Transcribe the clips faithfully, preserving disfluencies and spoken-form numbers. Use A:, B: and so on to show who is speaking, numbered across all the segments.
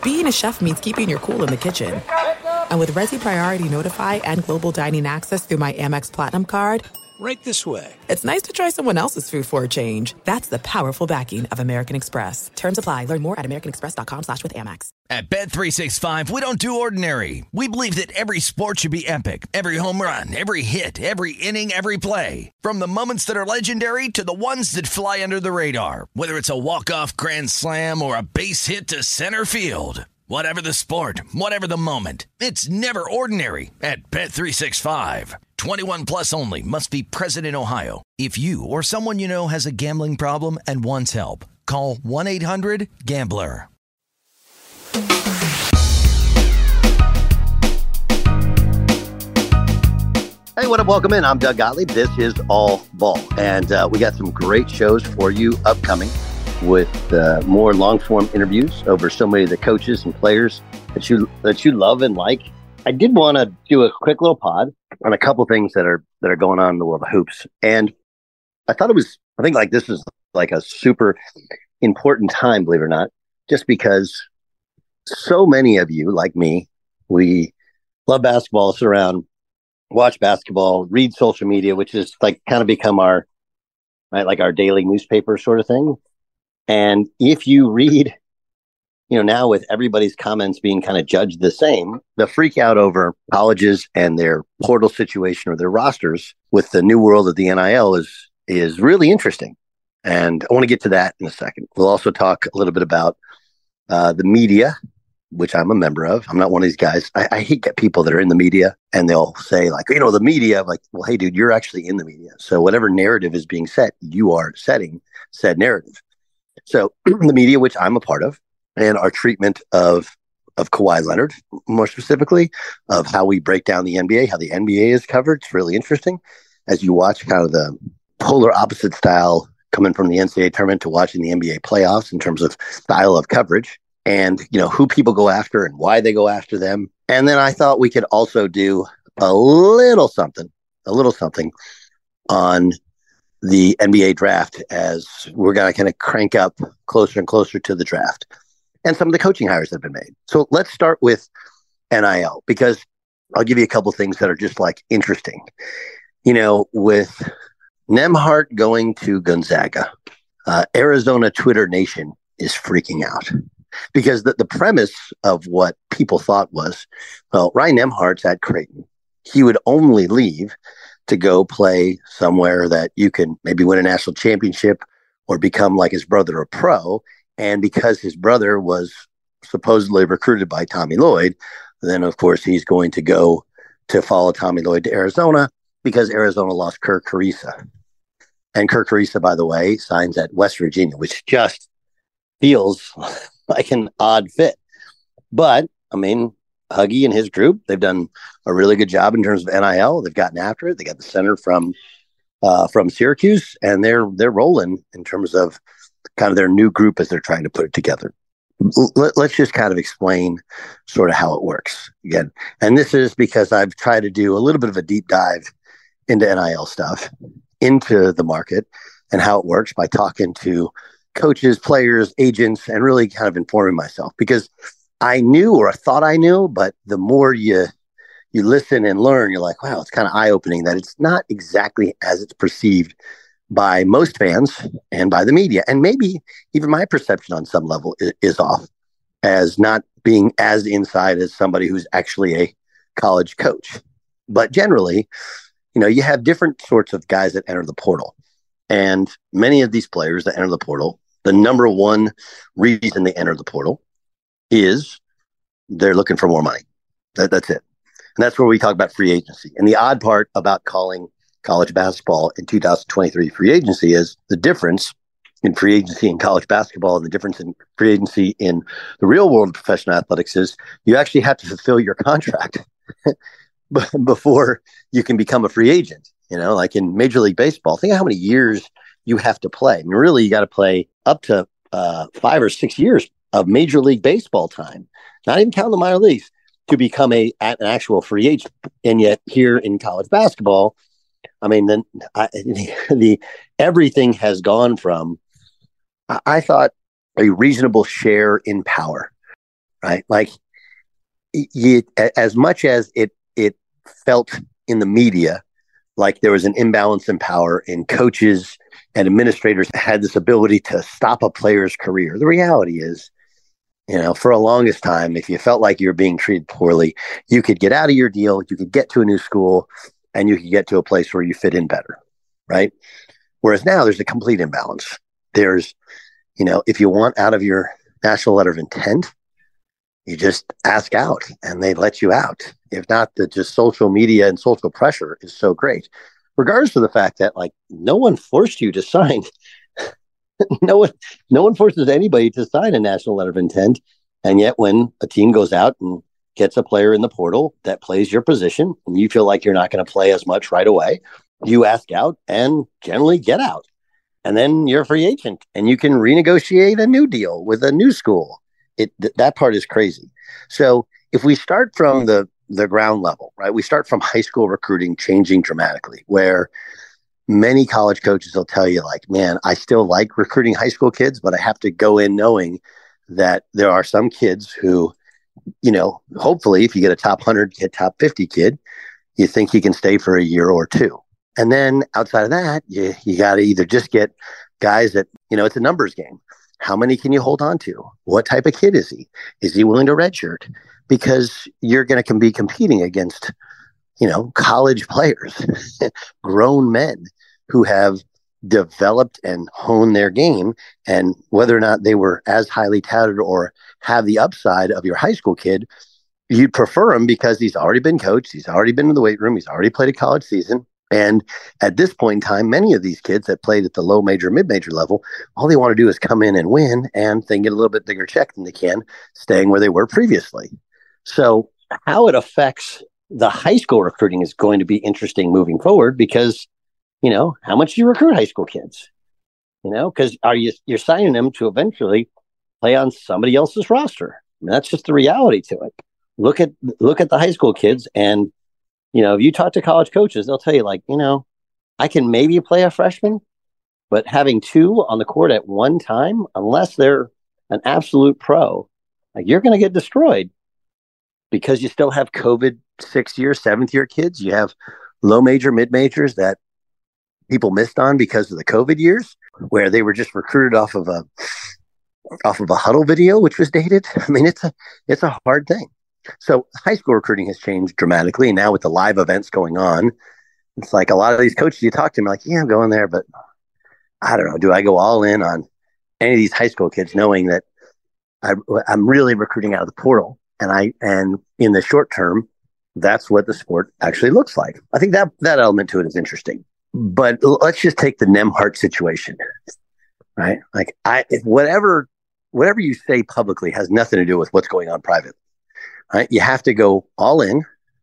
A: being a chef means keeping your cool in the kitchen. And with Resi Priority Notify and Global Dining Access through my Amex Platinum card,
B: right this way.
A: It's nice to try someone else's food for a change. That's the powerful backing of American Express. Terms apply. Learn more at americanexpress.com slash with Amex.
C: At Bet three sixty-five, we don't do ordinary. We believe that every sport should be epic. Every home run, every hit, every inning, every play. From the moments that are legendary to the ones that fly under the radar. Whether it's a walk-off grand slam or a base hit to center field. Whatever the sport, whatever the moment, it's never ordinary at Bet three sixty-five. twenty-one plus only. Must be present in Ohio. If you or someone you know has a gambling problem and wants help, call one eight hundred gambler.
D: Hey, what up? Welcome in. I'm Doug Gottlieb. This is All Ball. And uh, we got some great shows for you upcoming with uh, more long-form interviews over so many of the coaches and players that you that you love and like. I did want to do a quick little pod on a couple things that are that are going on in the world of hoops. And I thought it was, I think like this is like a super important time, believe it or not, just because so many of you, like me, we love basketball, sit around, watch basketball, read social media, which is like kind of become our, right, like our daily newspaper sort of thing. And if you read, you know, now with everybody's comments being kind of judged the same, the freak out over colleges and their portal situation or their rosters with the new world of the N I L is is really interesting. And I want to get to that in a second. We'll also talk a little bit about uh, the media, which I'm a member of. I'm not one of these guys. I, I hate get people that are in the media and they'll say like, you know, the media, like, well, hey, dude, you're actually in the media. So whatever narrative is being set, you are setting said narrative. So the media, which I'm a part of, and our treatment of of Kawhi Leonard, more specifically, of how we break down the N B A, how the N B A is covered. It's really interesting as you watch kind of the polar opposite style coming from the N C double A tournament to watching the N B A playoffs in terms of style of coverage and, you know, who people go after and why they go after them. And then I thought we could also do a little something, a little something on the N B A draft as we're going to kind of crank up closer and closer to the draft and some of the coaching hires that have been made. So let's start with N I L because I'll give you a couple things that are just like interesting. You know, with Nembhard going to Gonzaga, uh, Arizona Twitter Nation is freaking out because the, the premise of what people thought was, well, Ryan Nembhard's at Creighton. He would only leave to go play somewhere that you can maybe win a national championship or become like his brother a pro. And because his brother was supposedly recruited by Tommy Lloyd, then of course he's going to go to follow Tommy Lloyd to Arizona because Arizona lost Kirk Carissa. And Kirk Carissa, by the way, signs at West Virginia, which just feels like an odd fit. But, I mean, Huggy and his group, they've done a really good job in terms of N I L. They've gotten after it. They got the center from uh, from Syracuse, and they're they're rolling in terms of kind of their new group as they're trying to put it together. Let, let's just kind of explain sort of how it works again. And this is because I've tried to do a little bit of a deep dive into N I L stuff, into the market and how it works by talking to coaches, players, agents, and really kind of informing myself because I knew or I thought I knew, but the more you you listen and learn, you're like, wow, it's kind of eye-opening that it's not exactly as it's perceived by most fans and by the media. And maybe even my perception on some level is, is off as not being as inside as somebody who's actually a college coach. But generally, you know, you have different sorts of guys that enter the portal. And many of these players that enter the portal, the number one reason they enter the portal is they're looking for more money. That, that's it. And that's where we talk about free agency. And the odd part about calling college basketball in two thousand twenty-three free agency is the difference in free agency in college basketball and the difference in free agency in the real world of professional athletics is you actually have to fulfill your contract before you can become a free agent. You know, like in Major League Baseball, think of how many years you have to play. I mean, really, you got to play up to uh, five or six years of Major League Baseball time, not even counting the minor leagues, to become a an actual free agent. And yet here in college basketball, I mean, then I, the, the everything has gone from, I, I thought, a reasonable share in power right? Like you, as much as it it felt in the media like there was an imbalance in power, and coaches and administrators had this ability to stop a player's career. The reality is, you know, for a longest time, if you felt like you were being treated poorly, you could get out of your deal, you could get to a new school, and you could get to a place where you fit in better, right? Whereas now there's a complete imbalance. There's, you know, if you want out of your national letter of intent, you just ask out and they let you out. If not, the just social media and social pressure is so great, regardless of the fact that like no one forced you to sign. no one, no one forces anybody to sign a national letter of intent. And yet when a team goes out and gets a player in the portal that plays your position and you feel like you're not going to play as much right away, you ask out and generally get out. And then you're a free agent and you can renegotiate a new deal with a new school. It th- that part is crazy. So if we start from the the ground level, right, we start from high school recruiting changing dramatically, where many college coaches will tell you like, man, I still like recruiting high school kids, but I have to go in knowing that there are some kids who, you know, hopefully if you get a top one hundred kid, top fifty kid, you think he can stay for a year or two. And then outside of that, you, you got to either just get guys that, you know, it's a numbers game. How many can you hold on to? What type of kid is he? Is he willing to redshirt? Because you're going to be competing against, you know, college players, grown men who have developed and honed their game. And whether or not they were as highly touted or have the upside of your high school kid, you'd prefer him because he's already been coached. He's already been in the weight room. He's already played a college season. And at this point in time, many of these kids that played at the low major, mid-major level, all they want to do is come in and win, and they can get a little bit bigger check than they can staying where they were previously. So how it affects the high school recruiting is going to be interesting moving forward because, you know, how much do you recruit high school kids? You know, because are you you're signing them to eventually play on somebody else's roster? I mean, that's just the reality to it. Look at look at the high school kids, and you know, if you talk to college coaches, they'll tell you like, you know, I can maybe play a freshman, but having two on the court at one time, unless they're an absolute pro, like you're going to get destroyed because you still have COVID sixth year, seventh year kids. You have low major, mid majors that people missed on because of the COVID years, where they were just recruited off of a off of a huddle video, which was dated. I mean, it's a it's a hard thing. So high school recruiting has changed dramatically. And now with the live events going on, it's like a lot of these coaches you talk to them like, yeah, I'm going there, but I don't know. Do I go all in on any of these high school kids knowing that I, I'm really recruiting out of the portal? And I and in the short term, that's what the sport actually looks like. I think that that element to it is interesting. But let's just take the Nembhard situation, right? Like I whatever whatever you say publicly has nothing to do with what's going on privately. Right? You have to go all in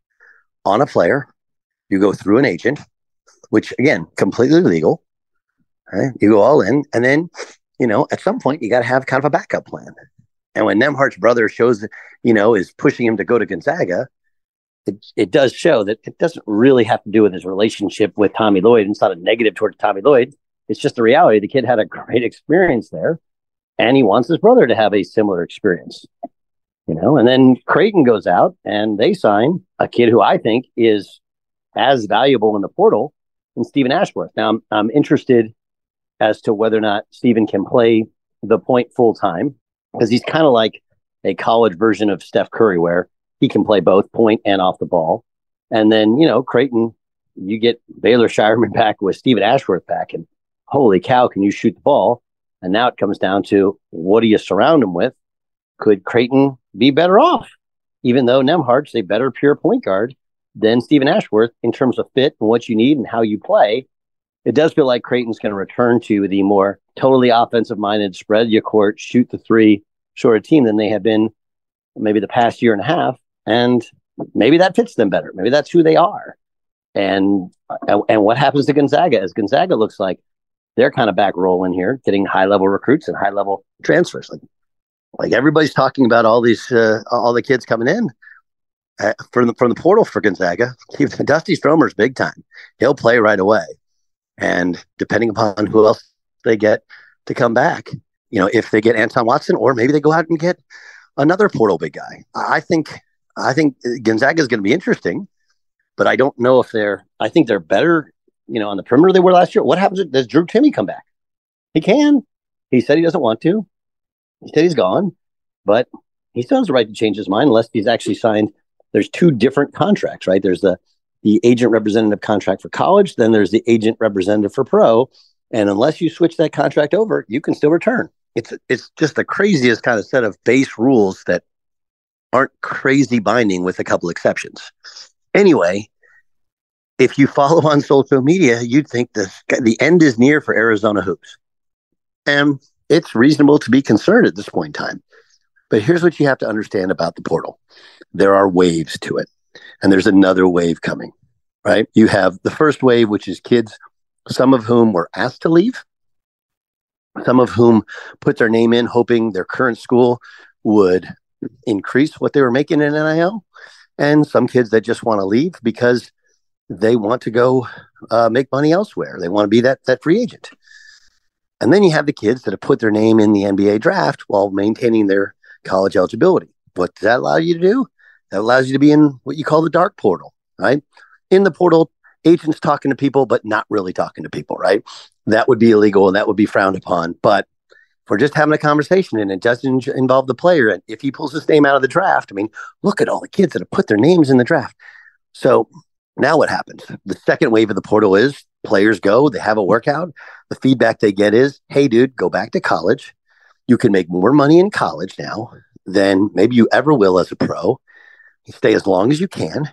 D: on a player. You go through an agent, which again, completely legal. Right? You go all in, and then, you know, at some point you got to have kind of a backup plan. And when Nembhard's brother shows, you know, is pushing him to go to Gonzaga, it, it does show that it doesn't really have to do with his relationship with Tommy Lloyd. It's not a negative towards Tommy Lloyd. It's just the reality. The kid had a great experience there, and he wants his brother to have a similar experience. You know, and then Creighton goes out and they sign a kid who I think is as valuable in the portal than Stephen Ashworth. Now, I'm, I'm interested as to whether or not Stephen can play the point full time, because he's kind of like a college version of Steph Curry, where he can play both point and off the ball. And then, you know, Creighton, you get Baylor Shireman back with Stephen Ashworth back, and holy cow, can you shoot the ball? And now it comes down to, what do you surround him with? Could Creighton be better off, even though Nembhard's a better pure point guard than Stephen Ashworth in terms of fit and what you need and how you play? It does feel like Creighton's going to return to the more totally offensive-minded, spread your court, shoot the three sort of team than they have been maybe the past year and a half. And maybe that fits them better. Maybe that's who they are. And and what happens to Gonzaga? As Gonzaga looks like they're kind of back rolling here, getting high-level recruits and high-level transfers. Like, Like everybody's talking about all these, uh, all the kids coming in uh, from the from the portal for Gonzaga. Dusty Stromer's big time. He'll play right away, and depending upon who else they get to come back, you know, if they get Anton Watson, or maybe they go out and get another portal big guy. I think I think Gonzaga is going to be interesting, but I don't know if they're. I think they're better, you know, on the perimeter they were last year. What happens? If, does Drew Timme come back? He can. He said he doesn't want to. He said he's gone, but he still has the right to change his mind unless he's actually signed. There's two different contracts, right? There's the the agent representative contract for college, then there's the agent representative for pro, and unless you switch that contract over, you can still return. It's it's just the craziest kind of set of base rules that aren't crazy binding with a couple exceptions. Anyway, if you follow on social media, you'd think the the end is near for Arizona hoops. And it's reasonable to be concerned at this point in time. But here's what you have to understand about the portal. There are waves to it, and there's another wave coming, right? You have the first wave, which is kids, some of whom were asked to leave, some of whom put their name in hoping their current school would increase what they were making in N I L, and some kids that just want to leave because they want to go uh, make money elsewhere. They want to be that that free agent. And then you have the kids that have put their name in the N B A draft while maintaining their college eligibility. What does that allow you to do? That allows you to be in what you call the dark portal, right? In the portal, agents talking to people, but not really talking to people, right? That would be illegal and that would be frowned upon. But if we're just having a conversation and it doesn't involve the player, and if he pulls his name out of the draft, I mean, look at all the kids that have put their names in the draft. So now what happens? The second wave of the portal is players go, they have a workout. The feedback they get is, hey, dude, go back to college. You can make more money in college now than maybe you ever will as a pro. You stay as long as you can.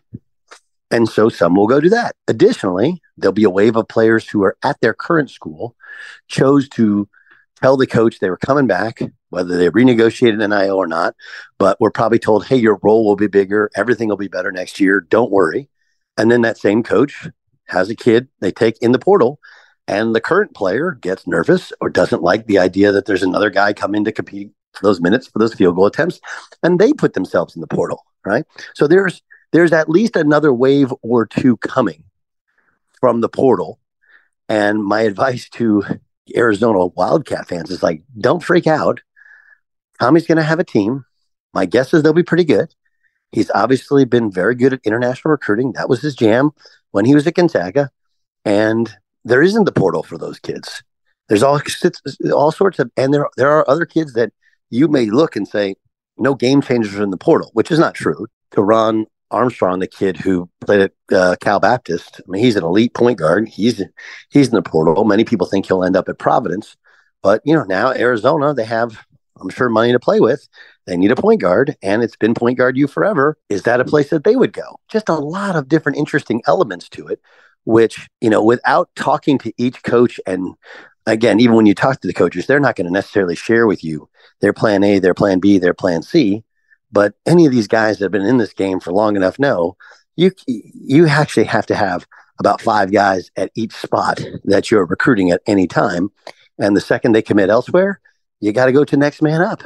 D: And so some will go do that. Additionally, there'll be a wave of players who are at their current school, chose to tell the coach they were coming back, whether they renegotiated an N I L or not, but were probably told, hey, your role will be bigger. Everything will be better next year. Don't worry. And then that same coach has a kid they take in the portal, and the current player gets nervous or doesn't like the idea that there's another guy coming to compete for those minutes, for those field goal attempts, and they put themselves in the portal, right? So there's there's at least another wave or two coming from the portal. And my advice to Arizona Wildcat fans is like, don't freak out. Tommy's going to have a team. My guess is they'll be pretty good. He's obviously been very good at international recruiting. That was his jam when he was at Gonzaga. And there isn't the portal for those kids. There's all, all sorts of, and there, there are other kids that you may look and say, no game changers in the portal, which is not true. Teron Armstrong, the kid who played at uh, Cal Baptist, I mean, he's an elite point guard. He's he's in the portal. Many people think he'll end up at Providence. But, you know, now Arizona, they have, I'm sure, money to play with. They need a point guard, and it's been point guard you forever. Is that a place that they would go? Just a lot of different interesting elements to it, which, you know, without talking to each coach, and again, even when you talk to the coaches, they're not going to necessarily share with you their plan A, their plan B, their plan C. But any of these guys that have been in this game for long enough know you you actually have to have about five guys at each spot that you're recruiting at any time. And the second they commit elsewhere, you got to go to next man up.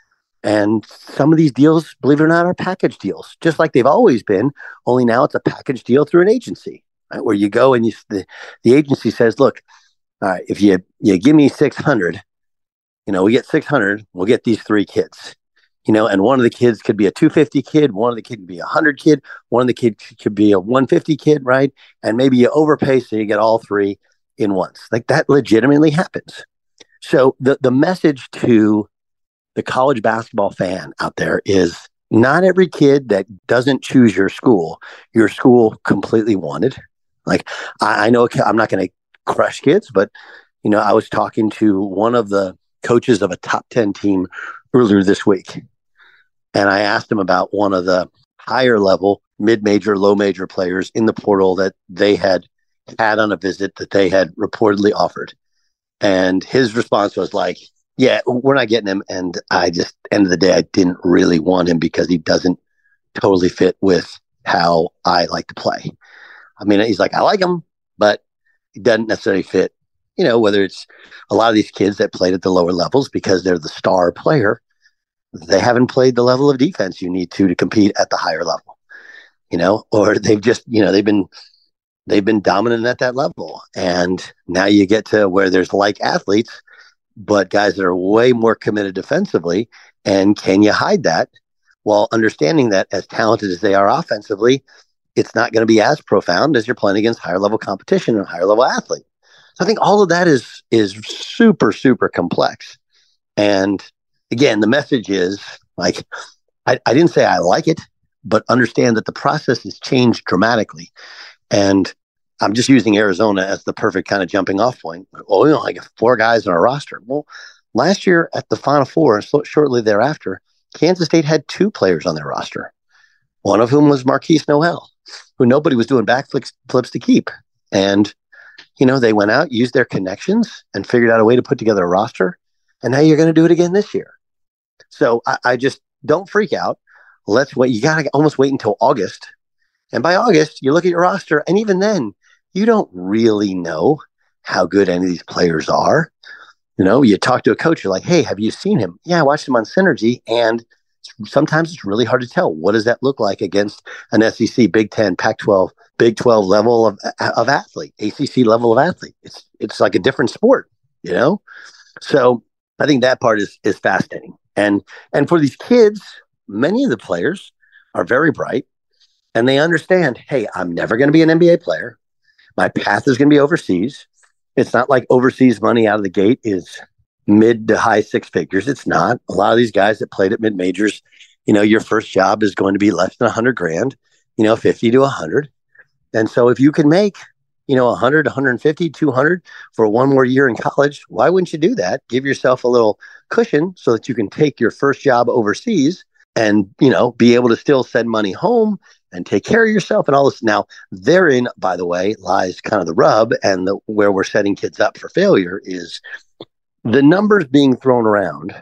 D: And some of these deals, believe it or not, are package deals, just like they've always been, only now it's a package deal through an agency, right? Where you go and you, the, the agency says, look, all right, if you, you give me six hundred, you know, we get six hundred, we'll get these three kids. You know, and one of the kids could be a two fifty kid, one of the kids could be a one hundred kid, one of the kids could be a one fifty kid, right? And maybe you overpay so you get all three in once. Like that legitimately happens. So the, the message to the college basketball fan out there is not every kid that doesn't choose your school, your school completely wanted. Like, I, I know I'm not going to crush kids, but, you know, I was talking to one of the coaches of a top ten team earlier this week. And I asked him about one of the higher level, mid-major, low-major players in the portal that they had had on a visit that they had reportedly offered. And his response was like, yeah, we're not getting him. And I just, end of the day, I didn't really want him because he doesn't totally fit with how I like to play. I mean, he's like, I like him, but he doesn't necessarily fit, you know, whether it's a lot of these kids that played at the lower levels because they're the star player. They haven't played the level of defense you need to to compete at the higher level, you know, or they've just, you know, they've been they've been dominant at that level. And now you get to where there's like athletes, but guys that are way more committed defensively. And can you hide that while understanding that as talented as they are offensively, it's not going to be as profound as you're playing against higher level competition and higher level athlete. So I think all of that is is super, super complex. And again, the message is like, I, I didn't say I like it, but understand that the process has changed dramatically. And I'm just using Arizona as the perfect kind of jumping off point. Oh, you know, like four guys on our roster. Well, last year at the Final Four, so shortly thereafter, Kansas State had two players on their roster, one of whom was Marquise Noel, who nobody was doing backflips flips to keep. And, you know, they went out, used their connections, and figured out a way to put together a roster. And now you're going to do it again this year. So I, I just don't freak out. Let's wait. You got to almost wait until August. And by August, you look at your roster, and even then, you don't really know how good any of these players are. You know, you talk to a coach, you're like, hey, have you seen him? Yeah, I watched him on Synergy. And sometimes it's really hard to tell. What does that look like against an S E C, Big Ten, Pac twelve, Big twelve level of, of athlete, A C C level of athlete? It's it's like a different sport, you know? So I think that part is is fascinating. And and for these kids, many of the players are very bright and they understand, hey, I'm never going to be an N B A player. My path is going to be overseas. It's not like overseas money out of the gate is mid to high six figures. It's not. A lot of these guys that played at mid majors, you know, your first job is going to be less than a hundred grand, you know, fifty to a hundred. And so if you can make, you know, a hundred, one hundred fifty, two hundred for one more year in college, why wouldn't you do that? Give yourself a little cushion so that you can take your first job overseas and, you know, be able to still send money home and take care of yourself and all this. Now, therein, by the way, lies kind of the rub, and the, where we're setting kids up for failure is the numbers being thrown around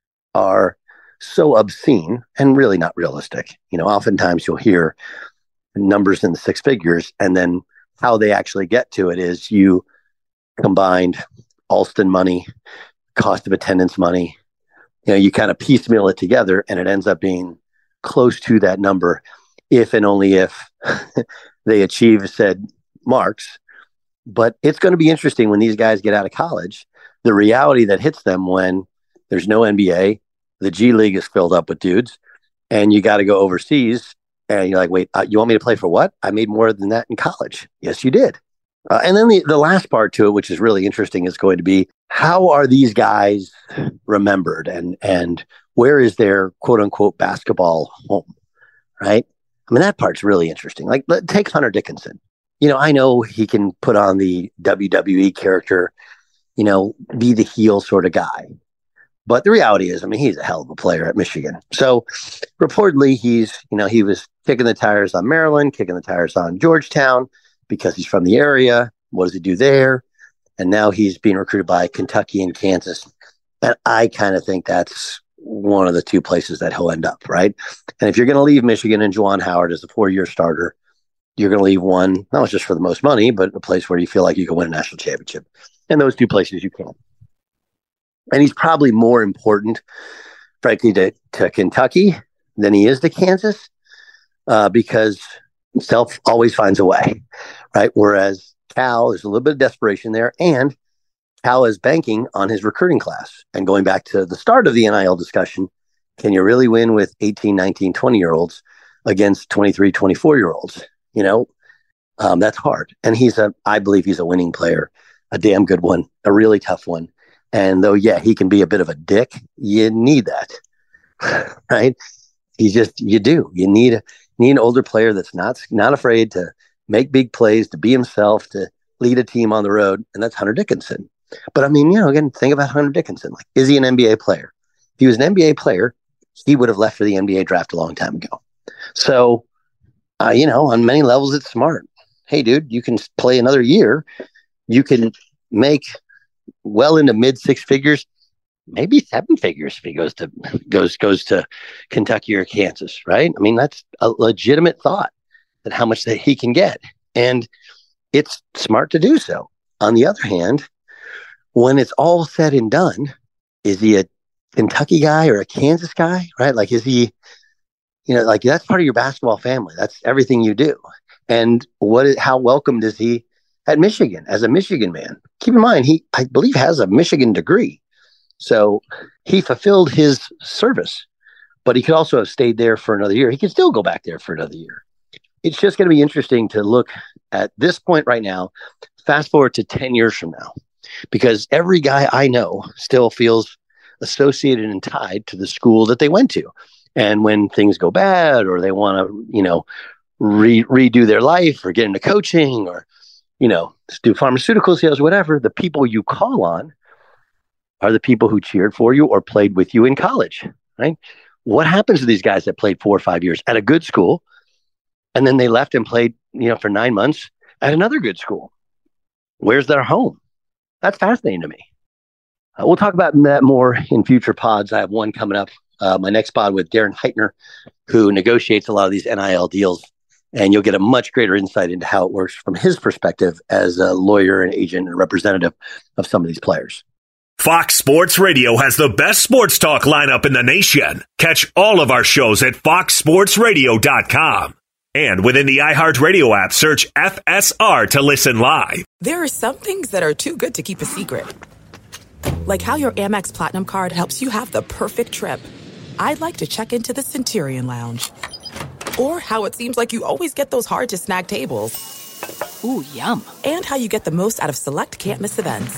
D: are so obscene and really not realistic. You know, oftentimes you'll hear numbers in the six figures, and then how they actually get to it is you combined Alston money, cost of attendance money, you know, you kind of piecemeal it together, and it ends up being close to that number if and only if they achieve said marks. But it's going to be interesting when these guys get out of college, the reality that hits them when there's no N B A, the G League is filled up with dudes, and you got to go overseas. And you're like, wait, uh, you want me to play for what? I made more than that in college. Yes, you did. Uh, and then the, the last part to it, which is really interesting, is going to be how are these guys remembered, and and where is their quote unquote basketball home, right? I mean, that part's really interesting. Like, let, take Hunter Dickinson. You know, I know he can put on the W W E character, you know, be the heel sort of guy. But the reality is, I mean, he's a hell of a player at Michigan. So reportedly, he's, you know, he was kicking the tires on Maryland, kicking the tires on Georgetown because he's from the area. What does he do there? And now he's being recruited by Kentucky and Kansas. And I kind of think that's one of the two places that he'll end up, right? And if you're going to leave Michigan and Juwan Howard as a four-year starter, you're going to leave one, not just for the most money, but a place where you feel like you can win a national championship. And those two places you can. And he's probably more important, frankly, to, to Kentucky than he is to Kansas, uh, because Self always finds a way, right? Whereas Cal, there's a little bit of desperation there, and Cal is banking on his recruiting class. And going back to the start of the N I L discussion, can you really win with eighteen, nineteen, twenty-year-olds against twenty-three, twenty-four-year-olds? You know, um, that's hard. And he's a, I believe he's a winning player, a damn good one, a really tough one. And though, yeah, he can be a bit of a dick, you need that, right? You just, you do. You need a, need an older player that's not not afraid to make big plays, to be himself, to lead a team on the road, and that's Hunter Dickinson. But I mean, you know, again, think about Hunter Dickinson. Like, is he an N B A player? If he was an N B A player, he would have left for the N B A draft a long time ago. So, uh, you know, on many levels, it's smart. Hey, dude, you can play another year. You can make well into mid six figures, maybe seven figures if he goes to goes goes to Kentucky or Kansas, right? I mean, that's a legitimate thought, that how much that he can get, and it's smart to do so. On the other hand, when it's all said and done, is he a Kentucky guy or a Kansas guy, right? Like, is he, you know, like that's part of your basketball family. That's everything you do. And what is, how welcomed is he at Michigan as a Michigan man? Keep in mind, he, I believe, has a Michigan degree. So he fulfilled his service, but he could also have stayed there for another year. He could still go back there for another year. It's just going to be interesting to look at this point right now, fast forward to ten years from now, because every guy I know still feels associated and tied to the school that they went to. And when things go bad, or they want to, you know, re- redo their life or get into coaching, or, you know, do pharmaceutical sales, whatever, the people you call on are the people who cheered for you or played with you in college, right? What happens to these guys that played four or five years at a good school, and then they left and played, you know, for nine months at another good school? Where's their home? That's fascinating to me. Uh, we'll talk about that more in future pods. I have one coming up, uh, my next pod with Darren Heitner, who negotiates a lot of these N I L deals, and you'll get a much greater insight into how it works from his perspective as a lawyer and agent and representative of some of these players.
B: Fox Sports Radio has the best sports talk lineup in the nation. Catch all of our shows at fox sports radio dot com. And within the iHeartRadio app, search F S R to listen live.
A: There are some things that are too good to keep a secret. Like how your Amex Platinum card helps you have the perfect trip. I'd like to check into the Centurion Lounge. Or how it seems like you always get those hard-to-snag tables.
E: Ooh, yum.
A: And how you get the most out of select can't-miss events.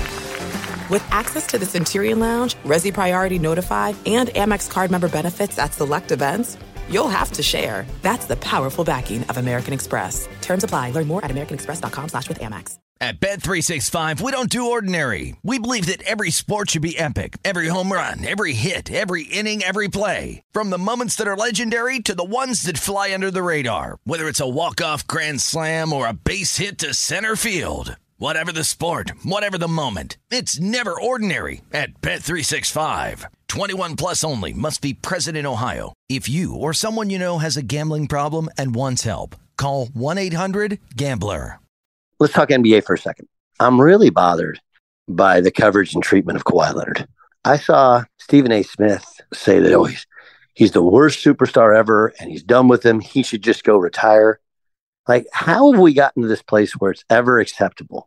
A: With access to the Centurion Lounge, Resi Priority Notified, and Amex card member benefits at select events, you'll have to share. That's the powerful backing of American Express. Terms apply. Learn more at americanexpress.com slash with Amex.
C: At Bet three sixty-five, we don't do ordinary. We believe that every sport should be epic. Every home run, every hit, every inning, every play. From the moments that are legendary to the ones that fly under the radar. Whether it's a walk-off grand slam or a base hit to center field. Whatever the sport, whatever the moment, it's never ordinary at Bet three sixty-five. twenty-one plus only. Must be present in Ohio. If you or someone you know has a gambling problem and wants help, call one eight hundred gambler.
D: Let's talk N B A for a second. I'm really bothered by the coverage and treatment of Kawhi Leonard. I saw Stephen A. Smith say that, oh, he's, he's the worst superstar ever and he's done with him. He should just go retire. Like, how have we gotten to this place where it's ever acceptable?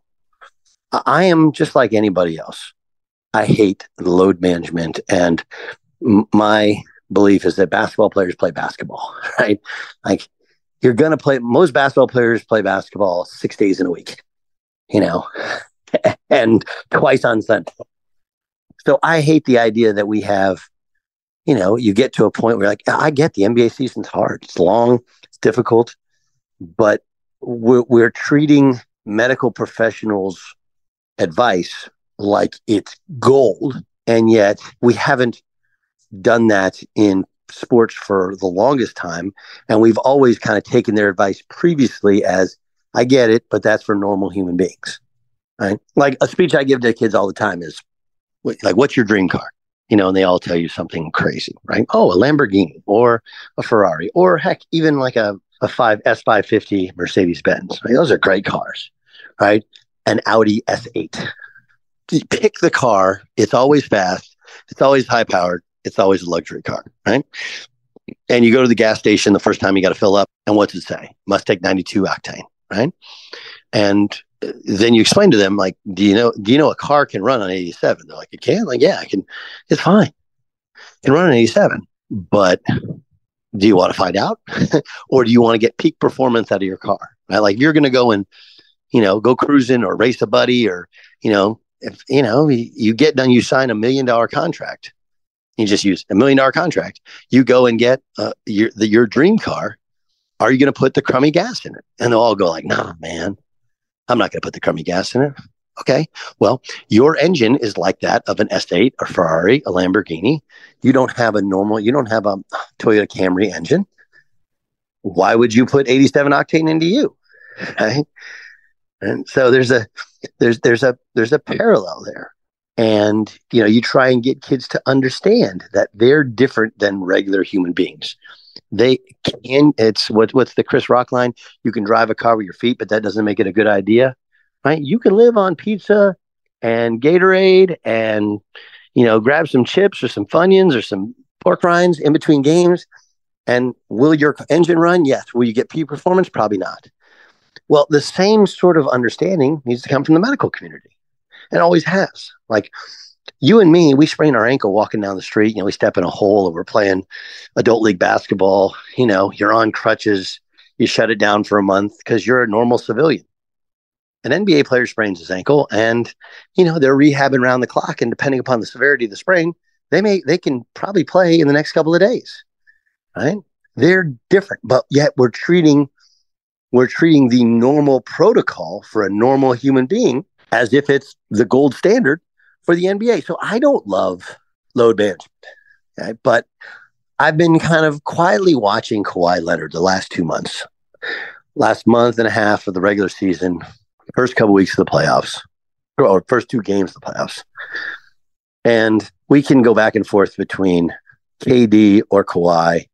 D: I am just like anybody else. I hate load management. And m- my belief is that basketball players play basketball, right? Like, you're going to play, most basketball players play basketball six days in a week, you know, and twice on Sunday. So I hate the idea that we have, you know, you get to a point where, like, I get the N B A season's hard. It's long, it's difficult, but we're, we're treating medical professionals' advice like it's gold. And yet we haven't done that in sports for the longest time. And we've always kind of taken their advice previously as, I get it, but that's for normal human beings. Right? Like a speech I give to kids all the time is like, what's your dream car? You know, and they all tell you something crazy, right? Oh, a Lamborghini or a Ferrari, or heck, even like a, a five S five fifty Mercedes Benz. Right? Those are great cars, right? An Audi S eight. Pick the car. It's always fast. It's always high powered. It's always a luxury car, right? And you go to the gas station the first time you got to fill up, and what's it say? Must take ninety-two octane, right? And then you explain to them, like, do you know, do you know a car can run on eighty-seven? They're like, it can? Like, yeah, I can. It's fine. It can run on eighty-seven. But do you want to find out? Or do you want to get peak performance out of your car? Right? Like, if you're going to go and, you know, go cruising or race a buddy, or, you know, if, you know, you get done, you sign a million dollar contract. You just use a million dollar contract. You go and get uh, your the, your dream car. Are you going to put the crummy gas in it? And they'll all go like, nah, man, I'm not going to put the crummy gas in it. Okay. Well, your engine is like that of an S eight, a Ferrari, a Lamborghini. You don't have a normal, you don't have a Toyota Camry engine. Why would you put eighty-seven octane into you? Right? And so there's a, there's, there's a, there's a parallel there. And, you know, you try and get kids to understand that they're different than regular human beings. They can, it's what, what's the Chris Rock line? You can drive a car with your feet, but that doesn't make it a good idea, right? You can live on pizza and Gatorade and, you know, grab some chips or some Funyuns or some pork rinds in between games. And will your engine run? Yes. Will you get peak performance? Probably not. Well, the same sort of understanding needs to come from the medical community. It always has. Like, you and me, we sprain our ankle walking down the street. You know, we step in a hole, or we're playing adult league basketball. You know, you're on crutches. You shut it down for a month because you're a normal civilian. An N B A player sprains his ankle, and you know they're rehabbing around the clock. And depending upon the severity of the sprain, they may they can probably play in the next couple of days. Right? They're different, but yet we're treating we're treating the normal protocol for a normal human being as if it's the gold standard for the N B A. So I don't love load management, okay? But I've been kind of quietly watching Kawhi Leonard the last two months, last month and a half of the regular season, first couple weeks of the playoffs, or first two games of the playoffs. And we can go back and forth between K D or Kawhi.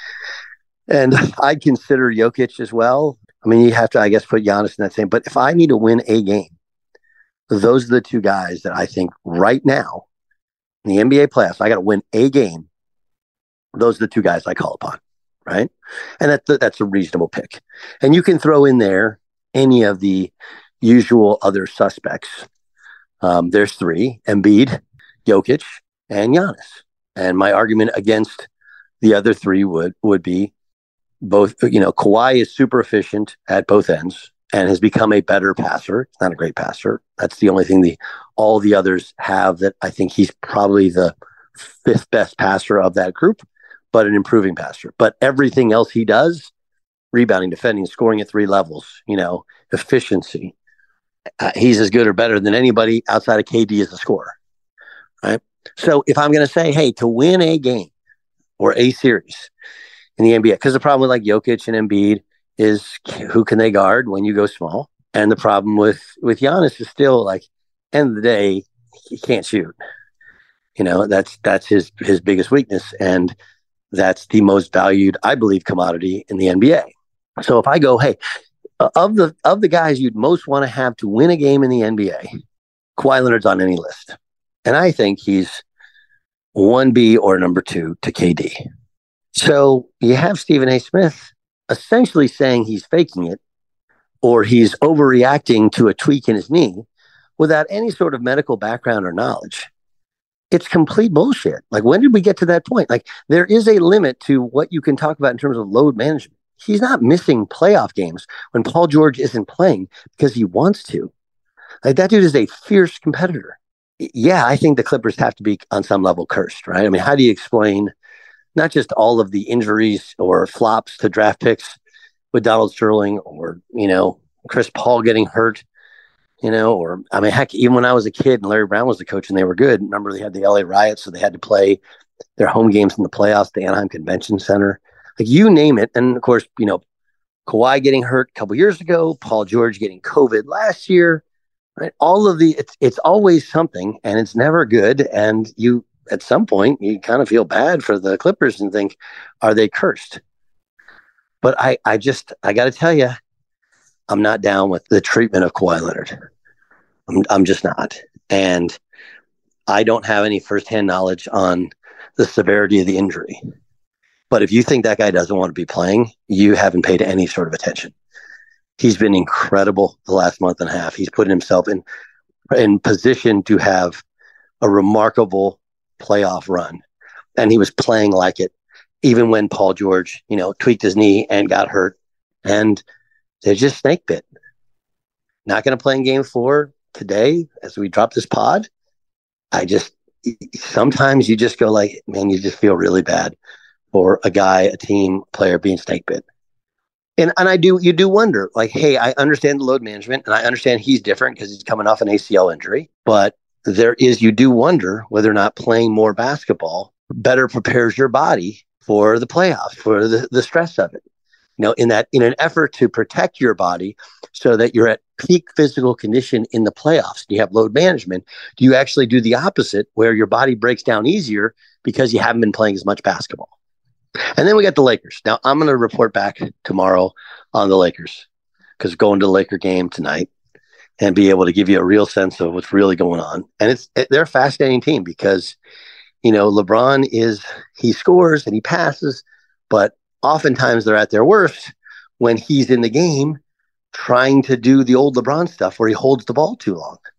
D: And I'd consider Jokic as well. I mean, you have to, I guess, put Giannis in that same. But if I need to win a game, those are the two guys that I think right now in the N B A playoffs, I got to win a game. Those are the two guys I call upon, right? And that, that's a reasonable pick. And you can throw in there any of the usual other suspects. Um, there's three: Embiid, Jokic, and Giannis. And my argument against the other three would would be both, you know, Kawhi is super efficient at both ends and has become a better passer. Not a great passer. That's the only thing the all the others have that I think he's probably the fifth best passer of that group, but an improving passer. But everything else he does, rebounding, defending, scoring at three levels, you know, efficiency, uh, he's as good or better than anybody outside of K D as a scorer, right? So if I'm going to say, hey, to win a game or a series in the N B A, because the problem with like Jokic and Embiid is who can they guard when you go small? And the problem with, with Giannis is still like, end of the day, he can't shoot. You know, that's that's his his biggest weakness. And that's the most valued, I believe, commodity in the N B A. So if I go, hey, of the of the guys you'd most want to have to win a game in the N B A, Kawhi Leonard's on any list. And I think he's one B or number two to K D. So you have Stephen A. Smith essentially saying he's faking it or he's overreacting to a tweak in his knee without any sort of medical background or knowledge. It's complete bullshit. Like, when did we get to that point? Like, there is a limit to what you can talk about in terms of load management. He's not missing playoff games when Paul George isn't playing because he wants to. Like, that dude is a fierce competitor. Yeah, I think the Clippers have to be on some level cursed, right? I mean, how do you explain not just all of the injuries or flops to draft picks with Donald Sterling or, you know, Chris Paul getting hurt, you know, or, I mean, heck, even when I was a kid and Larry Brown was the coach and they were good, remember they had the L A riots, so they had to play their home games in the playoffs at the Anaheim Convention Center. Like, you name it. And of course, you know, Kawhi getting hurt a couple years ago, Paul George getting COVID last year, right? All of the, it's, it's always something and it's never good. And you, at some point, you kind of feel bad for the Clippers and think, are they cursed? But I, I just, I got to tell you, I'm not down with the treatment of Kawhi Leonard. I'm, I'm just not. And I don't have any firsthand knowledge on the severity of the injury. But if you think that guy doesn't want to be playing, you haven't paid any sort of attention. He's been incredible the last month and a half. He's put himself in, in position to have a remarkable playoff run. And he was playing like it, even when Paul George, you know, tweaked his knee and got hurt. And they're just snake bit. Not going to play in game four today as we drop this pod. I just, sometimes you just go like, man, you just feel really bad for a guy, a team player being snake bit. And and I do, you do wonder, like, hey, I understand the load management and I understand he's different because he's coming off an A C L injury, but there is, you do wonder whether or not playing more basketball better prepares your body for the playoffs, for the, the stress of it. You know, in that, in an effort to protect your body so that you're at peak physical condition in the playoffs, you have load management. Do you actually do the opposite where your body breaks down easier because you haven't been playing as much basketball? And then we got the Lakers. Now I'm going to report back tomorrow on the Lakers because going to the Laker game tonight and be able to give you a real sense of what's really going on. And it's, it, they're a fascinating team because, you know, LeBron is, he scores and he passes, but oftentimes they're at their worst when he's in the game trying to do the old LeBron stuff where he holds the ball too long.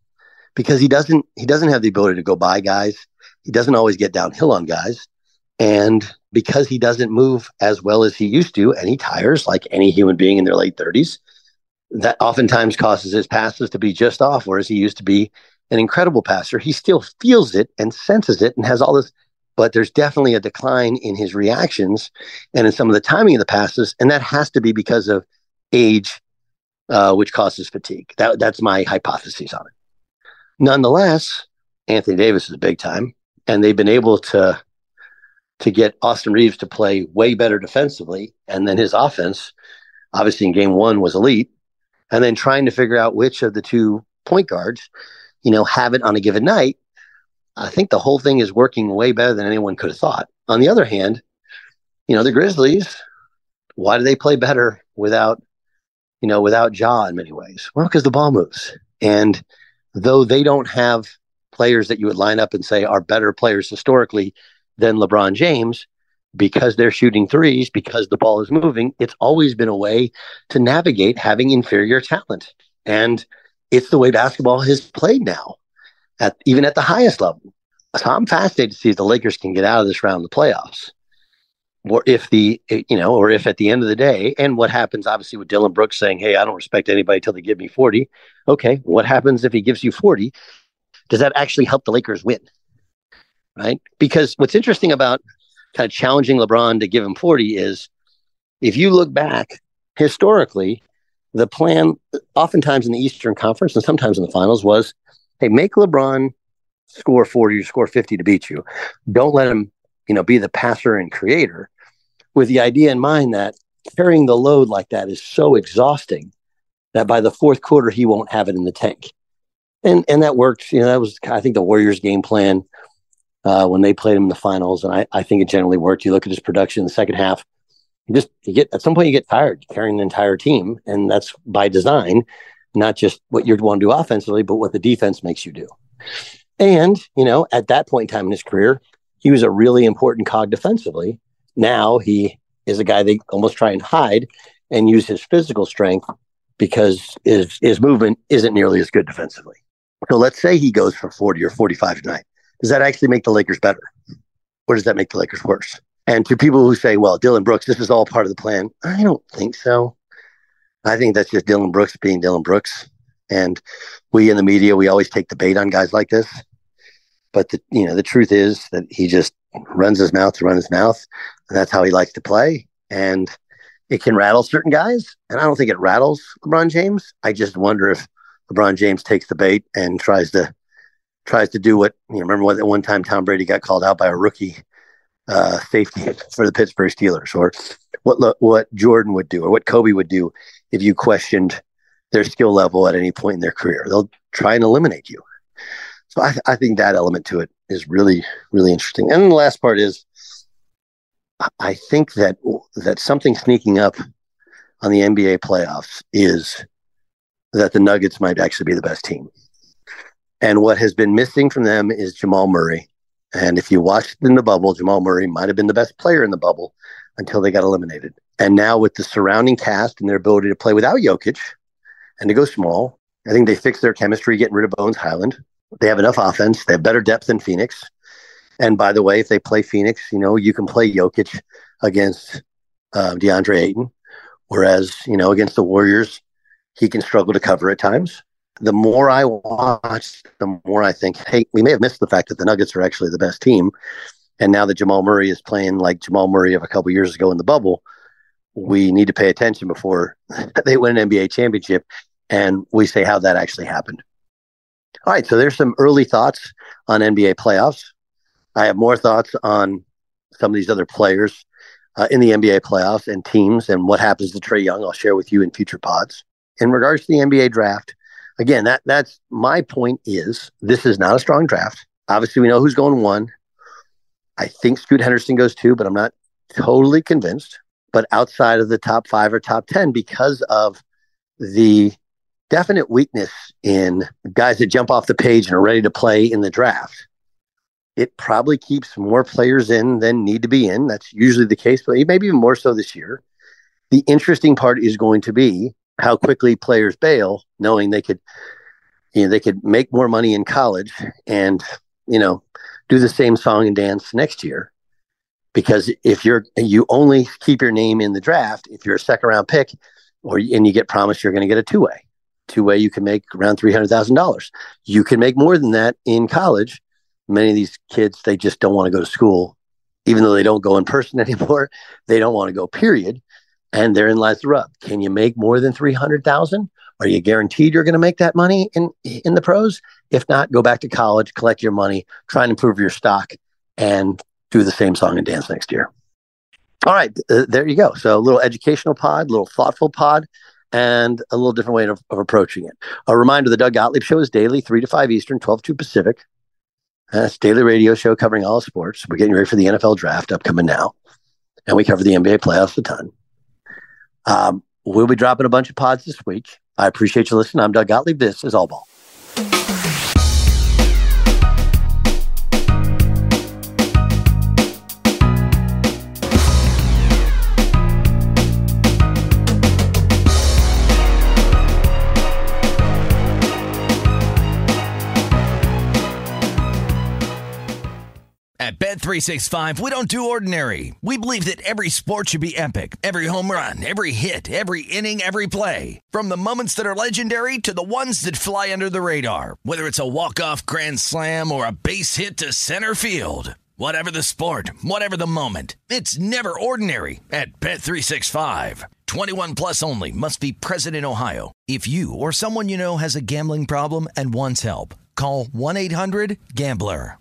D: because he doesn't he doesn't have the ability to go by guys. He doesn't always get downhill on guys. And because he doesn't move as well as he used to, and he tires like any human being in their late thirties, that oftentimes causes his passes to be just off, whereas he used to be an incredible passer. He still feels it and senses it and has all this, but there's definitely a decline in his reactions and in some of the timing of the passes, and that has to be because of age, uh, which causes fatigue. That, that's my hypothesis on it. Nonetheless, Anthony Davis is big time, and they've been able to to get Austin Reeves to play way better defensively, and then his offense, obviously in game one, was elite, and then trying to figure out which of the two point guards, you know, have it on a given night. I think the whole thing is working way better than anyone could have thought. On the other hand, you know, the Grizzlies, why do they play better without, you know, without Ja in many ways? Well, because the ball moves. And though they don't have players that you would line up and say are better players historically than LeBron James, because they're shooting threes, because the ball is moving, it's always been a way to navigate having inferior talent. And it's the way basketball has played now, at even at the highest level. So I'm fascinated to see if the Lakers can get out of this round of the playoffs. Or if the, you know, or if at the end of the day, and what happens obviously with Dillon Brooks saying, hey, I don't respect anybody till they give me forty. Okay, what happens if he gives you forty? Does that actually help the Lakers win? Right? Because what's interesting about kind of challenging LeBron to give him forty is, if you look back historically, the plan oftentimes in the Eastern Conference and sometimes in the finals was, hey, make LeBron score forty or score fifty to beat you. Don't let him, you know, be the passer and creator, with the idea in mind that carrying the load like that is so exhausting that by the fourth quarter, he won't have it in the tank. And and that worked. You know, that was, I think, the Warriors' game plan uh, when they played him in the finals. And I, I think it generally worked. You look at his production in the second half, you just you get at some point you get tired carrying the entire team. And that's by design, not just what you want to do offensively, but what the defense makes you do. And, you know, at that point in time in his career, he was a really important cog defensively. Now he is a guy they almost try and hide and use his physical strength because his, his movement isn't nearly as good defensively. So let's say he goes for forty or forty-five tonight. Does that actually make the Lakers better? Or does that make the Lakers worse? And to people who say, well, Dillon Brooks, this is all part of the plan, I don't think so. I think that's just Dillon Brooks being Dillon Brooks. And we in the media, we always take the bait on guys like this. But the, you know, the truth is that he just runs his mouth to run his mouth. And that's how he likes to play. And it can rattle certain guys. And I don't think it rattles LeBron James. I just wonder if LeBron James takes the bait and tries to tries to do what, you know, remember what, at one time Tom Brady got called out by a rookie uh, safety for the Pittsburgh Steelers, or what what Jordan would do, or what Kobe would do if you questioned their skill level at any point in their career. They'll try and eliminate you. So I, I think that element to it is really, really interesting. And the last part is, I think that that something sneaking up on the N B A playoffs is that the Nuggets might actually be the best team. And what has been missing from them is Jamal Murray. And if you watched in the bubble, Jamal Murray might have been the best player in the bubble until they got eliminated. And now with the surrounding cast and their ability to play without Jokic and to go small, I think they fixed their chemistry getting rid of Bones Highland. They have enough offense. They have better depth than Phoenix. And by the way, if they play Phoenix, you know, you can play Jokic against uh, DeAndre Ayton. Whereas, you know, against the Warriors, he can struggle to cover at times. The more I watch, the more I think, hey, we may have missed the fact that the Nuggets are actually the best team. And now that Jamal Murray is playing like Jamal Murray of a couple years ago in the bubble, we need to pay attention before they win an N B A championship. And we say how that actually happened. All right, so there's some early thoughts on N B A playoffs. I have more thoughts on some of these other players uh, in the N B A playoffs and teams and what happens to Trae Young. I'll share with you in future pods. In regards to the N B A draft, again, that that's my point is this is not a strong draft. Obviously, we know who's going one. I think Scoot Henderson goes two, but I'm not totally convinced. But outside of the top five or top ten, because of the definite weakness in guys that jump off the page and are ready to play in the draft, it probably keeps more players in than need to be in. That's usually the case, but maybe even more so this year. The interesting part is going to be how quickly players bail, knowing they could you know, they could make more money in college and, you know, do the same song and dance next year. Because if you're, you only keep your name in the draft, if you're a second round pick or, and you get promised you're going to get a two way, two way, you can make around three hundred thousand dollars. You can make more than that in college. Many of these kids, they just don't want to go to school, even though they don't go in person anymore. They don't want to go, period. And therein lies the rub. Can you make more than three hundred thousand? Are you guaranteed you're going to make that money in, in the pros? If not, go back to college, collect your money, try and improve your stock, and do the same song and dance next year. All right, uh, there you go. So a little educational pod, a little thoughtful pod, and a little different way of, of approaching it. A reminder, the Doug Gottlieb Show is daily, three to five Eastern, twelve to two Pacific. That's a daily radio show covering all sports. We're getting ready for the N F L draft upcoming now, and we cover the N B A playoffs a ton. Um, we'll be dropping a bunch of pods this week. I appreciate you listening. I'm Doug Gottlieb. This is All Ball.
C: At Bet three sixty-five, we don't do ordinary. We believe that every sport should be epic. Every home run, every hit, every inning, every play. From the moments that are legendary to the ones that fly under the radar. Whether it's a walk-off grand slam or a base hit to center field. Whatever the sport, whatever the moment. It's never ordinary at Bet three sixty-five. twenty-one plus only. Must be present in Ohio. If you or someone you know has a gambling problem and wants help, call one eight hundred gambler.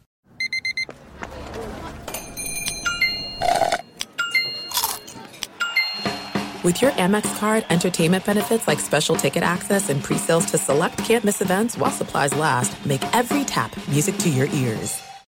A: With your Amex card, entertainment benefits like special ticket access and pre-sales to select can't-miss events while supplies last make every tap music to your ears.